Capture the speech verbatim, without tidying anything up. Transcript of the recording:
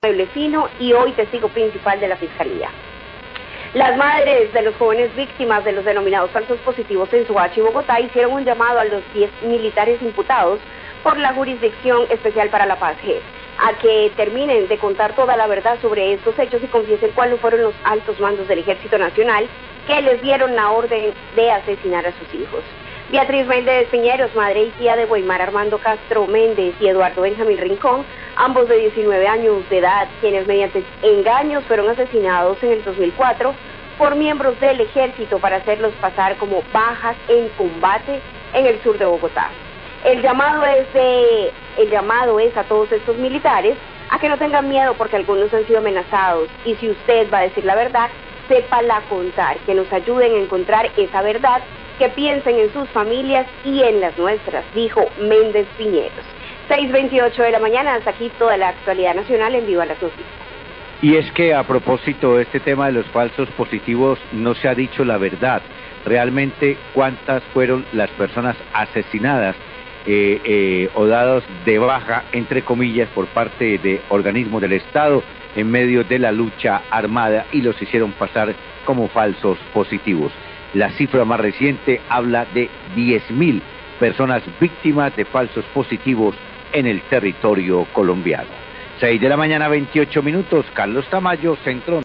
mueble fino y hoy testigo principal de la Fiscalía. Las madres de los jóvenes víctimas de los denominados falsos positivos en Soacha y Bogotá hicieron un llamado a los diez militares imputados por la Jurisdicción Especial para la Paz, G E S, a que terminen de contar toda la verdad sobre estos hechos y confiesen cuáles fueron los altos mandos del Ejército Nacional que les dieron la orden de asesinar a sus hijos. Beatriz Méndez Piñeros, madre y tía de Weimar Armando Castro Méndez y Eduardo Benjamín Rincón, ambos de diecinueve años de edad, quienes mediante engaños fueron asesinados en el dos mil cuatro por miembros del Ejército para hacerlos pasar como bajas en combate en el sur de Bogotá. El llamado es de, el llamado es a todos estos militares a que no tengan miedo porque algunos han sido amenazados y si usted va a decir la verdad, sépala contar, que nos ayuden a encontrar esa verdad, que piensen en sus familias y en las nuestras, dijo Méndez Piñeros. seis veintiocho de la mañana, hasta aquí toda la actualidad nacional en Viva las Noticias. Y es que a propósito de este tema de los falsos positivos, no se ha dicho la verdad. Realmente, ¿cuántas fueron las personas asesinadas eh, eh, o dadas de baja, entre comillas, por parte de organismos del Estado en medio de la lucha armada y los hicieron pasar como falsos positivos? La cifra más reciente habla de diez mil personas víctimas de falsos positivos en el territorio colombiano. seis de la mañana, veintiocho minutos, Carlos Tamayo, Centro.